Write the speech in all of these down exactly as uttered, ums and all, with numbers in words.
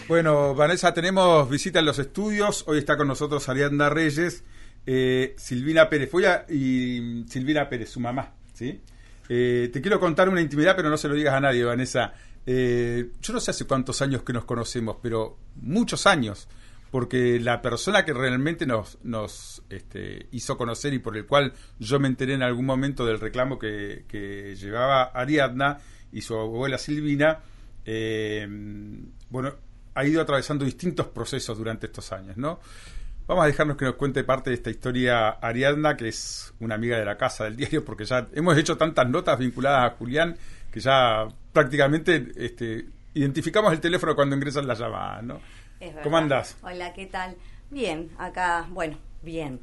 Bueno, Vanessa, tenemos visita en los estudios. Hoy está con nosotros Ariadna Reyes, eh, Silvina Pérez Foya y Silvina Pérez, su mamá, ¿sí? Eh, te quiero contar una intimidad, pero no se lo digas a nadie, Vanessa. Eh, yo no sé hace cuántos años que nos conocemos, pero muchos años, porque la persona que realmente nos, nos este, hizo conocer y por el cual yo me enteré en algún momento del reclamo que, que llevaba Ariadna y su abuela Silvina, eh, bueno, ha ido atravesando distintos procesos durante estos años, ¿no? Vamos a dejarnos que nos cuente parte de esta historia Ariadna, que es una amiga de la casa del diario, porque ya hemos hecho tantas notas vinculadas a Julián que ya prácticamente este, identificamos el teléfono cuando ingresan las llamadas, ¿no? ¿Cómo andás? Hola, ¿qué tal? Bien, acá, bueno, bien.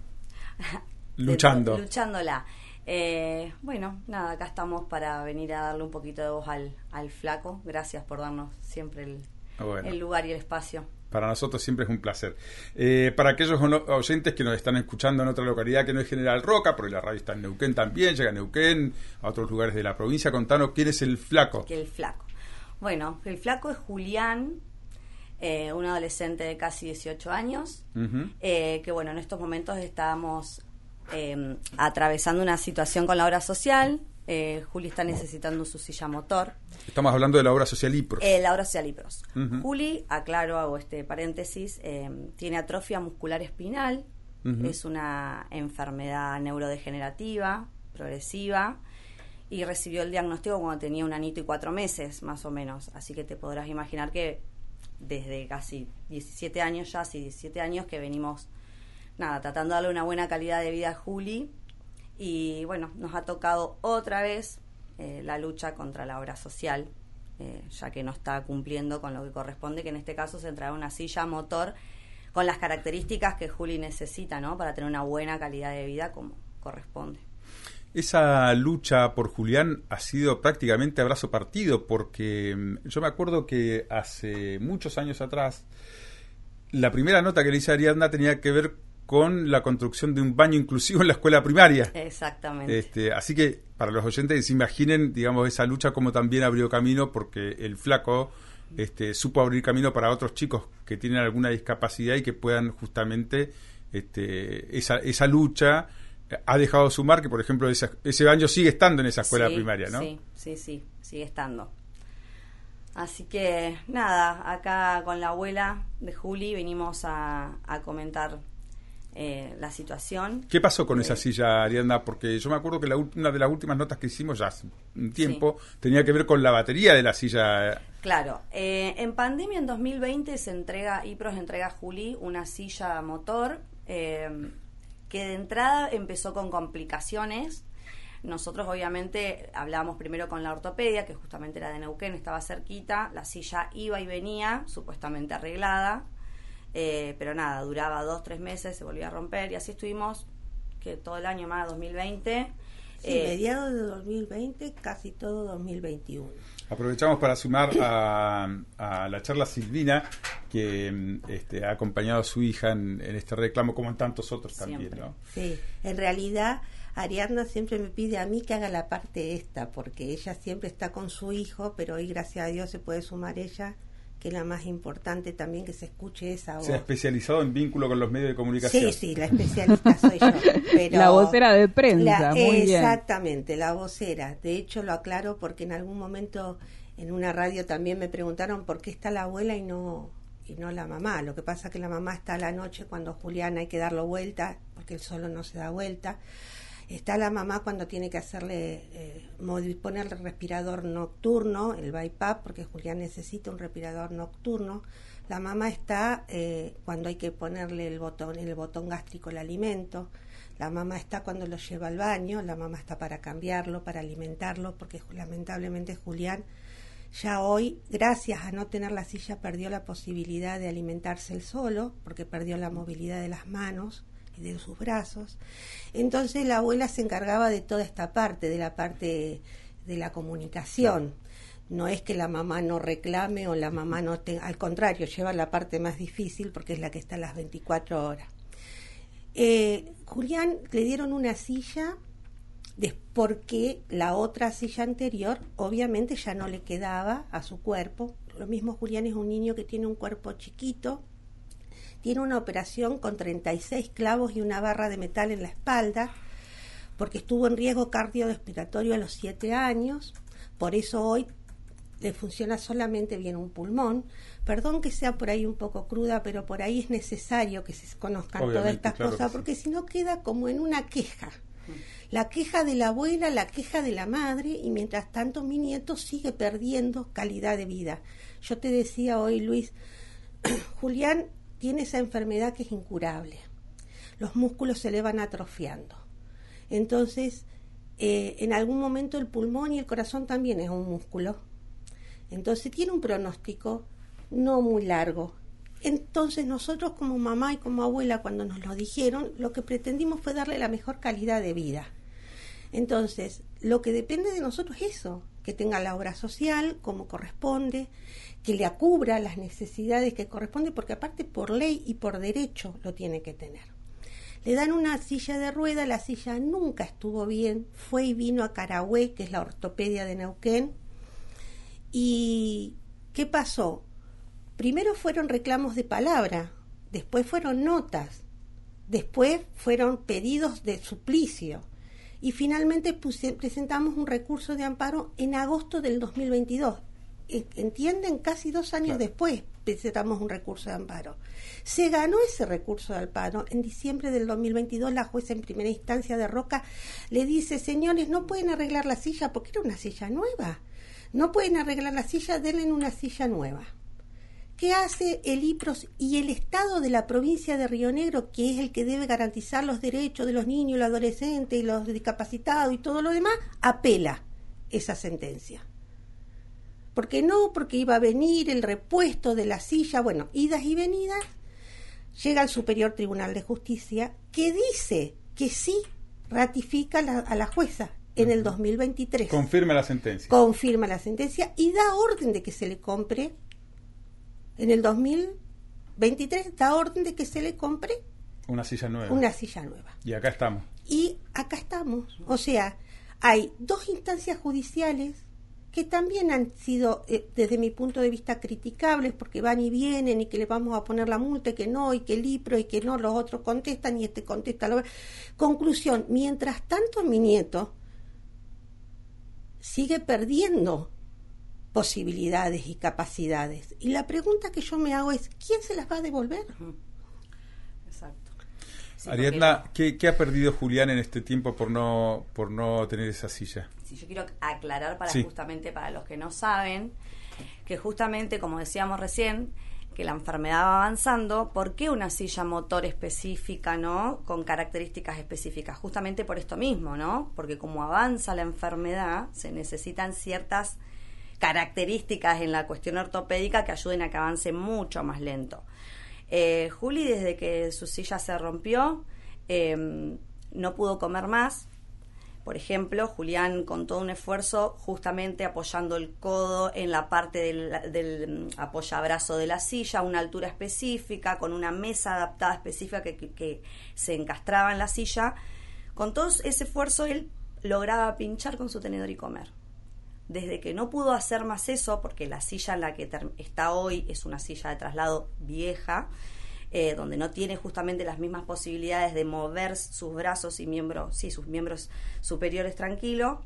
Luchando. De, luchándola. Eh, bueno, nada, acá estamos para venir a darle un poquito de voz al, al flaco. Gracias por darnos siempre el, bueno, el lugar y el espacio. Para nosotros siempre es un placer. Eh, para aquellos oyentes que nos están escuchando en otra localidad que no es General Roca, porque la radio está en Neuquén también, llega a Neuquén, a otros lugares de la provincia, contanos quién es el flaco. Que el flaco. Bueno, el flaco es Julián, eh, un adolescente de casi dieciocho años, uh-huh. eh, que bueno, en estos momentos estábamos eh, atravesando una situación con la obra social. Eh, Juli está necesitando su silla motor. Estamos hablando de la obra social IPROS. Eh, la obra social IPROS. Uh-huh. Juli, aclaro, hago este paréntesis, eh, tiene atrofia muscular espinal, uh-huh. es una enfermedad neurodegenerativa, progresiva, y recibió el diagnóstico cuando tenía un añito y cuatro meses, más o menos. Así que te podrás imaginar que desde casi diecisiete años ya, sí, diecisiete años que venimos, nada, tratando de darle una buena calidad de vida a Juli. Y bueno, nos ha tocado otra vez eh, la lucha contra la obra social, eh, ya que no está cumpliendo con lo que corresponde, que en este caso se trae una silla motor con las características que Juli necesita, ¿no? Para tener una buena calidad de vida como corresponde. Esa lucha por Julián ha sido prácticamente a brazo partido, porque yo me acuerdo que hace muchos años atrás, la primera nota que le hice a Ariadna tenía que ver con la construcción de un baño inclusivo en la escuela primaria. Exactamente. Este, así que para los oyentes que se imaginen, digamos, esa lucha como también abrió camino, porque el flaco este, supo abrir camino para otros chicos que tienen alguna discapacidad y que puedan justamente este, esa, esa lucha ha dejado su marca, que por ejemplo esa, ese baño sigue estando en esa escuela sí, primaria, ¿no? Sí, sí, sí, sigue estando. Así que nada, acá con la abuela de Juli venimos a, a comentar Eh, la situación. ¿Qué pasó con eh, esa silla, Ariadna? Porque yo me acuerdo que la, una de las últimas notas que hicimos ya hace un tiempo sí. tenía que ver con la batería de la silla. Claro, eh, en pandemia en dos mil veinte se entrega, IPROS entrega a Juli una silla motor eh, que de entrada empezó con complicaciones. Nosotros obviamente hablábamos primero con la ortopedia, que justamente era de Neuquén, estaba cerquita, la silla iba y venía, supuestamente arreglada. Eh, pero nada, duraba dos, tres meses, se volvía a romper y así estuvimos que todo el año más, dos mil veinte. Sí, eh, mediados de dos mil veinte, casi todo dos mil veintiuno. Aprovechamos para sumar a, a la charla Silvina, que este, ha acompañado a su hija en, en este reclamo, como en tantos otros también, ¿no? Sí, en realidad Ariadna siempre me pide a mí que haga la parte esta, porque ella siempre está con su hijo, pero hoy gracias a Dios se puede sumar ella, que es la más importante también, que se escuche esa voz. Se ha especializado en vínculo con los medios de comunicación. Sí, sí, la especialista soy yo. Pero la vocera de prensa, la, muy bien. Exactamente, la vocera. De hecho, lo aclaro porque en algún momento en una radio también me preguntaron por qué está la abuela y no y no la mamá. Lo que pasa es que la mamá está a la noche cuando Julián hay que darlo vuelta, porque él solo no se da vuelta. Está la mamá cuando tiene que hacerle, eh, ponerle el respirador nocturno, el B I P A P, porque Julián necesita un respirador nocturno. La mamá está eh, cuando hay que ponerle el botón, el botón gástrico, el alimento. La mamá está cuando lo lleva al baño. La mamá está para cambiarlo, para alimentarlo, porque lamentablemente Julián ya hoy, gracias a no tener la silla, perdió la posibilidad de alimentarse él solo, porque perdió la movilidad de las manos de sus brazos. Entonces la abuela se encargaba de toda esta parte, de la parte de la comunicación. No es que la mamá no reclame o la mamá no tenga, al contrario, lleva la parte más difícil porque es la que está a las veinticuatro horas. Eh, Julián le dieron una silla porque la otra silla anterior obviamente ya no le quedaba a su cuerpo, lo mismo Julián es un niño que tiene un cuerpo chiquito, tiene una operación con treinta y seis clavos y una barra de metal en la espalda, porque estuvo en riesgo cardiorrespiratorio a los siete años, por eso hoy le funciona solamente bien un pulmón. Perdón que sea por ahí un poco cruda, pero por ahí es necesario que se conozcan Obviamente, todas estas claro cosas, porque sí. si no queda como en una queja. La queja de la abuela, la queja de la madre, y mientras tanto mi nieto sigue perdiendo calidad de vida. Yo te decía hoy, Luis, Julián tiene esa enfermedad que es incurable. Los músculos se le van atrofiando. Entonces, eh, en algún momento el pulmón y el corazón también es un músculo. Entonces tiene un pronóstico no muy largo. Entonces nosotros como mamá y como abuela, cuando nos lo dijeron, lo que pretendimos fue darle la mejor calidad de vida. Entonces, lo que depende de nosotros es eso, que tenga la obra social como corresponde, que le cubra las necesidades que corresponde, porque aparte por ley y por derecho lo tiene que tener. Le dan una silla de rueda, la silla nunca estuvo bien, fue y vino a Carahue, que es la ortopedia de Neuquén. ¿Y qué pasó? Primero fueron reclamos de palabra, después fueron notas, después fueron pedidos de suplicio y finalmente puse, presentamos un recurso de amparo en agosto del dos mil veintidós. ¿Entienden? Casi dos años claro. después presentamos un recurso de amparo. Se ganó ese recurso de amparo. En diciembre del dos mil veintidós la jueza en primera instancia de Roca le dice, señores, no pueden arreglar la silla porque era una silla nueva. No pueden arreglar la silla, denle una silla nueva. ¿Qué hace el I P R O S y el Estado de la provincia de Río Negro, que es el que debe garantizar los derechos de los niños, los adolescentes y los discapacitados y todo lo demás? Apela esa sentencia. ¿Por qué no? Porque iba a venir el repuesto de la silla, bueno, idas y venidas. Llega al Superior Tribunal de Justicia, que dice que sí ratifica la, a la jueza en el dos mil veintitrés. Confirma la sentencia. Confirma la sentencia y da orden de que se le compre. En el dos mil veintitrés da orden de que se le compre una silla nueva. Una silla nueva. Y acá estamos. Y acá estamos. O sea, hay dos instancias judiciales que también han sido, eh, desde mi punto de vista, criticables, porque van y vienen y que le vamos a poner la multa y que no, y que el I P R O y que no, los otros contestan y este contesta. Lo... Conclusión, mientras tanto mi nieto sigue perdiendo posibilidades y capacidades. Y la pregunta que yo me hago es, ¿quién se las va a devolver? Exacto. Sí, Ariadna, ¿qué, ¿qué ha perdido Julián en este tiempo por no por no tener esa silla? Sí, yo quiero aclarar para sí. justamente para los que no saben, que justamente, como decíamos recién, que la enfermedad va avanzando, ¿por qué una silla motor específica, no? Con características específicas, justamente por esto mismo, ¿no? Porque como avanza la enfermedad, se necesitan ciertas características en la cuestión ortopédica que ayuden a que avance mucho más lento. Eh, Juli, desde que su silla se rompió, eh, no pudo comer más. Por ejemplo, Julián, con todo un esfuerzo, justamente apoyando el codo en la parte del, del apoyabrazo de la silla, a una altura específica, con una mesa adaptada específica que, que, que se encastraba en la silla, con todo ese esfuerzo él lograba pinchar con su tenedor y comer. Desde que no pudo hacer más eso, porque la silla en la que ter- está hoy es una silla de traslado vieja, eh, donde no tiene justamente las mismas posibilidades de mover sus brazos y miembros, sí, sus miembros superiores tranquilo,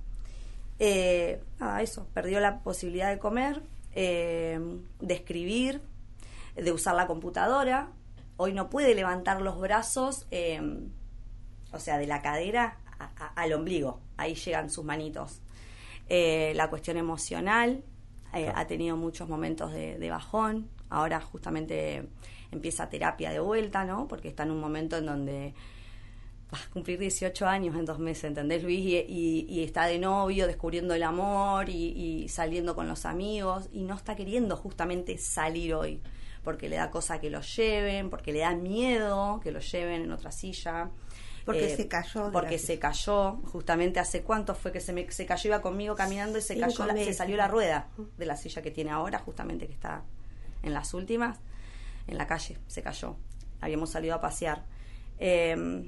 eh, nada, eso, perdió la posibilidad de comer, eh, de escribir, de usar la computadora. Hoy no puede levantar los brazos, eh, o sea, de la cadera a, a, al ombligo, ahí llegan sus manitos. Eh, la cuestión emocional, eh, ha tenido muchos momentos de, de bajón. Ahora justamente empieza terapia de vuelta, ¿no? Porque está en un momento en donde va a cumplir dieciocho años en dos meses, ¿entendés, Luis? Y, y, y está de novio, descubriendo el amor y, y saliendo con los amigos, y no está queriendo justamente salir hoy, porque le da cosa que lo lleven, porque le da miedo que lo lleven en otra silla. Porque eh, se cayó. Porque se cayó, justamente hace cuánto fue que se me se cayó, iba conmigo caminando y se Cinco cayó, la, meses. se salió la rueda de la silla que tiene ahora, justamente que está en las últimas, en la calle, se cayó. Habíamos salido a pasear. Eh,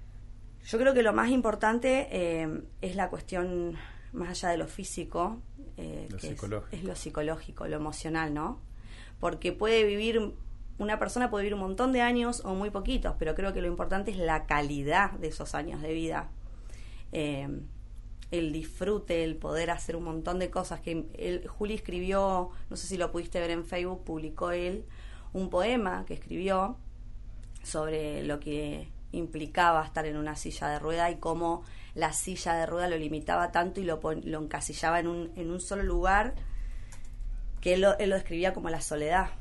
yo creo que lo más importante eh, es la cuestión, más allá de lo físico, eh, lo que es, psicológico. es lo psicológico, lo emocional, ¿no? Porque puede vivir, una persona puede vivir un montón de años o muy poquitos, pero creo que lo importante es la calidad de esos años de vida. Eh, el disfrute, el poder hacer un montón de cosas que él, Juli escribió, no sé si lo pudiste ver en Facebook, publicó él un poema que escribió sobre lo que implicaba estar en una silla de rueda y cómo la silla de rueda lo limitaba tanto y lo, pon, lo encasillaba en un, en un solo lugar, que él lo, él lo describía como la soledad.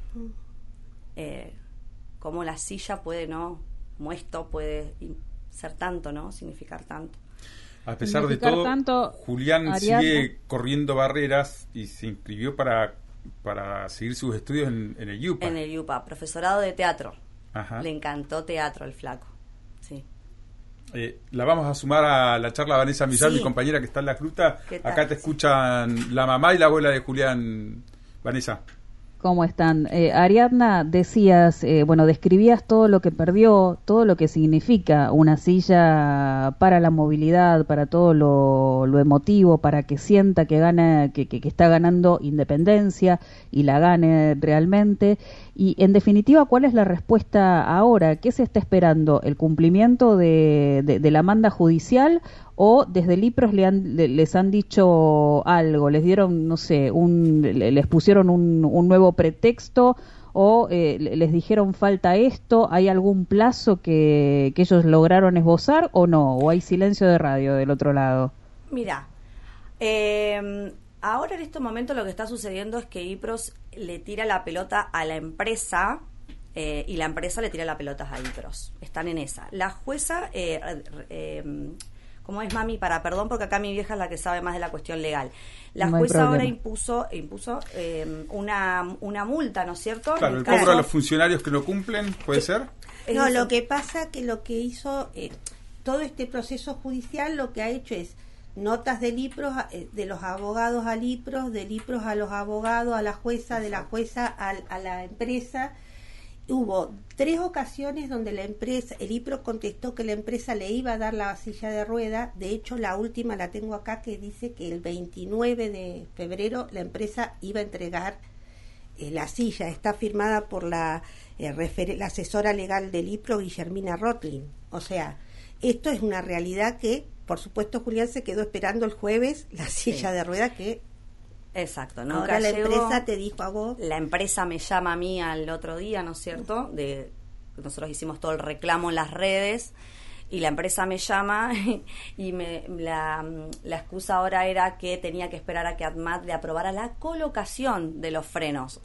Eh, cómo la silla puede, ¿no? Como esto puede ser tanto, ¿no? Significar tanto. A pesar de todo, tanto, Julián Ariadna. sigue corriendo barreras y se inscribió para, para seguir sus estudios en, en el IUPA. En el IUPA, profesorado de teatro. Ajá. Le encantó teatro el flaco. Sí. Eh, la vamos a sumar a la charla a Vanessa Millán, Sí. mi compañera que está en la gruta. ¿Qué tal? Acá te escuchan la mamá y la abuela de Julián. Vanessa. ¿Cómo están? Eh, Ariadna, decías, eh, bueno, describías todo lo que perdió, todo lo que significa una silla para la movilidad, para todo lo, lo emotivo, para que sienta que gana, que, que, que está ganando independencia y la gane realmente. Y en definitiva, ¿cuál es la respuesta ahora? ¿Qué se está esperando? ¿El cumplimiento de, de, de la manda judicial? ¿O desde el IPROS le han, le, les han dicho algo? ¿Les dieron, no sé, un, les pusieron un, un nuevo pretexto? ¿O eh, les dijeron falta esto? ¿Hay algún plazo que, que ellos lograron esbozar o no? ¿O hay silencio de radio del otro lado? Mira, eh, ahora en este momento lo que está sucediendo es que IPROS le tira la pelota a la empresa eh, y la empresa le tira la pelota a IPROS. Están en esa. La jueza... Eh, eh, ¿Cómo es, mami? Para perdón, porque acá mi vieja es la que sabe más de la cuestión legal. La No hay jueza problema. ahora impuso impuso eh, una, una multa, ¿no es cierto? Claro, En el caso- cobro a los funcionarios que no cumplen, ¿puede ser? es No, eso. lo que pasa que lo que hizo eh, todo este proceso judicial, lo que ha hecho es notas del IPROS, eh, de los abogados al IPROS, del IPROS a los abogados, a la jueza, de la jueza al, a la empresa. Hubo tres ocasiones donde la empresa, el IPROS contestó que la empresa le iba a dar la silla de rueda. De hecho, la última la tengo acá, que dice que el veintinueve de febrero la empresa iba a entregar eh, la silla. Está firmada por la, eh, refer- la asesora legal del IPROS, Guillermina Rotlin. O sea, esto es una realidad que, por supuesto, Julián se quedó esperando el jueves la silla Sí. de rueda que Exacto. Nunca ahora la llegó. empresa te dijo a vos. La empresa me llama a mí al otro día, ¿no es cierto? De nosotros hicimos todo el reclamo en las redes y la empresa me llama y me, la, la excusa ahora era que tenía que esperar a que ADMAT le aprobara la colocación de los frenos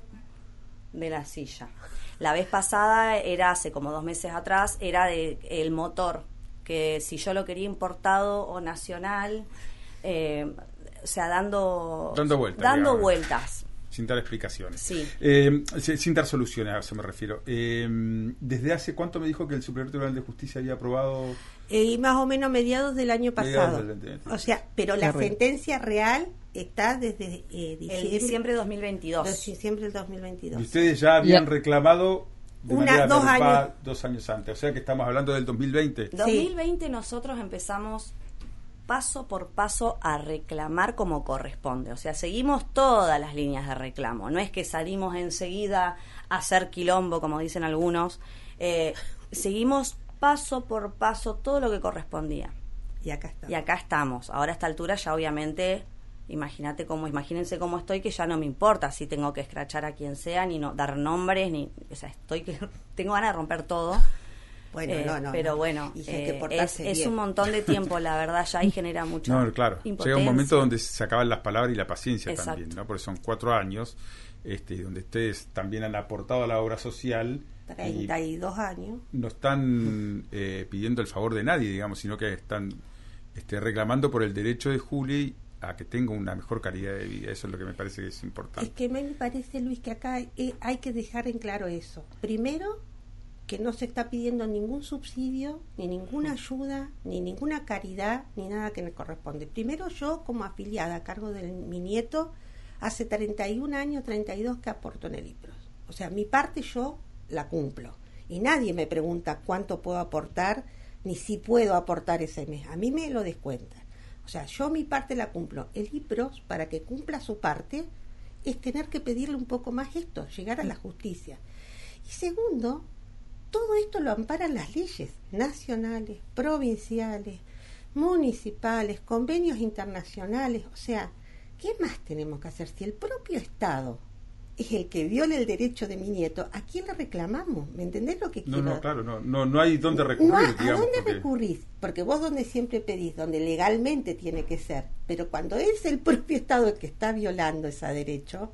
de la silla. La vez pasada era hace como dos meses atrás, era de el motor, que si yo lo quería importado o nacional, eh, o sea, dando Dando vueltas, dando digamos. vueltas. Sin dar explicaciones. Sí. Eh, sin sin dar soluciones, a eso me refiero. Eh, ¿Desde hace cuánto me dijo que el Superior Tribunal de Justicia había aprobado? Eh, y más o menos mediados del año Mediados pasado. del veinte veintidós. O sea, pero la Terrible. sentencia real está desde eh, diciembre, El diciembre de dos mil veintidós. de diciembre del dos mil veintidós. Y ustedes ya habían Ya. reclamado de Una- manera dos verbal años. dos años antes. O sea que estamos hablando del dos mil veinte. dos mil veinte nosotros empezamos paso por paso a reclamar como corresponde. O sea, seguimos todas las líneas de reclamo. No es que salimos enseguida a hacer quilombo, como dicen algunos. Eh, seguimos paso por paso todo lo que correspondía. Y acá está. Y acá estamos. Ahora a esta altura ya obviamente, imagínate cómo, imagínense cómo estoy, que ya no me importa si tengo que escrachar a quien sea, ni no dar nombres, ni, o sea, estoy que tengo ganas de romper todo. Bueno, Eh, no, no. pero no. bueno, Y hay eh, que es, portarse es bien. un montón de tiempo, la verdad, ya ahí genera mucho. No, claro. Llega un momento donde se acaban las palabras y la paciencia Exacto. también, ¿no? Porque son cuatro años, este, donde ustedes también han aportado a la obra social. treinta y dos años. No están eh, pidiendo el favor de nadie, digamos, sino que están este, reclamando por el derecho de Juli a que tenga una mejor calidad de vida. Eso es lo que me parece que es importante. Es que me parece, Luis, que acá eh, hay que dejar en claro eso. Primero, que no se está pidiendo ningún subsidio, ni ninguna ayuda, ni ninguna caridad, ni nada que me corresponde. Primero, yo como afiliada a cargo de mi nieto, hace treinta y un años, treinta y dos que aporto en el IPROS. O sea, mi parte yo la cumplo. Y nadie me pregunta cuánto puedo aportar, ni si puedo aportar ese mes. A mí me lo descuentan. O sea, yo mi parte la cumplo. El I P R O S, para que cumpla su parte, es tener que pedirle un poco más esto, llegar a la justicia. Y segundo, todo esto lo amparan las leyes nacionales, provinciales, municipales, convenios internacionales. O sea, ¿qué más tenemos que hacer? Si el propio Estado es el que viola el derecho de mi nieto, ¿a quién le reclamamos? ¿Me entendés lo que No, quiero? no, claro, no, no, no hay dónde recurrir, No, ¿a digamos. dónde porque... recurrís? Porque vos donde siempre pedís, donde legalmente tiene que ser, pero cuando es el propio Estado el que está violando ese derecho,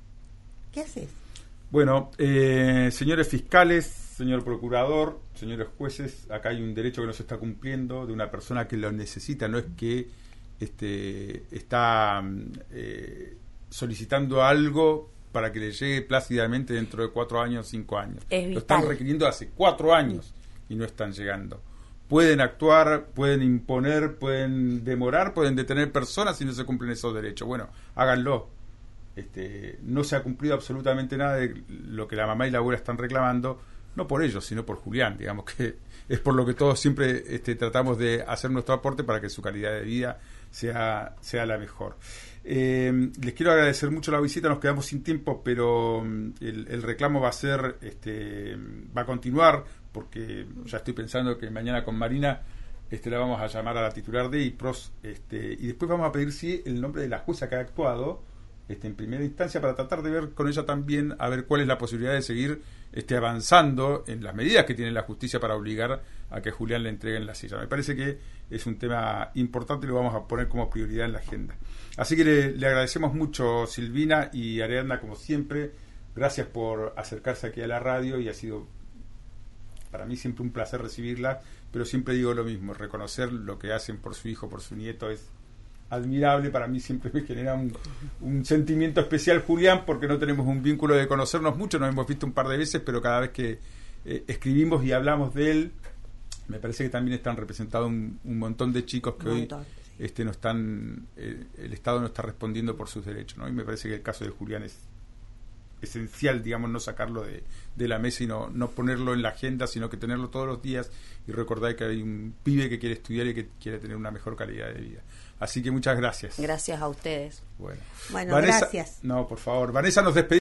¿qué haces? Bueno, eh, señores fiscales, señor procurador, señores jueces, acá hay un derecho que no se está cumpliendo de una persona que lo necesita, no es que este, está eh, solicitando algo para que le llegue plácidamente dentro de cuatro años, cinco años. Es lo están vital. requiriendo hace cuatro años y no están llegando. Pueden actuar, pueden imponer, pueden demorar, pueden detener personas si no se cumplen esos derechos. Bueno, háganlo. Este, no se ha cumplido absolutamente nada de lo que la mamá y la abuela están reclamando, no por ellos, sino por Julián, digamos que es por lo que todos siempre este, tratamos de hacer nuestro aporte para que su calidad de vida sea, sea la mejor. Eh, les quiero agradecer mucho la visita, nos quedamos sin tiempo, pero el, el reclamo va a ser, este, va a continuar, porque ya estoy pensando que mañana con Marina este, la vamos a llamar a la titular de I P R O S, este, y después vamos a pedir sí el nombre de la jueza que ha actuado este, en primera instancia, para tratar de ver con ella también, a ver cuál es la posibilidad de seguir este, avanzando en las medidas que tiene la justicia para obligar a que Julián le entreguen la silla. Me parece que es un tema importante y lo vamos a poner como prioridad en la agenda. Así que le, le agradecemos mucho, Silvina y Ariadna, como siempre. Gracias por acercarse aquí a la radio y ha sido para mí siempre un placer recibirla, pero siempre digo lo mismo, reconocer lo que hacen por su hijo, por su nieto es admirable. Para mí siempre me genera un, un sentimiento especial, Julián, porque no tenemos un vínculo de conocernos mucho, nos hemos visto un par de veces, pero cada vez que eh, escribimos y hablamos de él, me parece que también están representados un, un montón de chicos que hoy este, no están, eh, el Estado no está respondiendo por sus derechos, ¿no? Y me parece que el caso de Julián es esencial, digamos, no sacarlo de, de la mesa y no, no ponerlo en la agenda, sino que tenerlo todos los días y recordar que hay un pibe que quiere estudiar y que quiere tener una mejor calidad de vida. Así que muchas gracias. Gracias a ustedes. Bueno, bueno Vanessa, gracias. No, por favor. Vanessa, nos despedimos.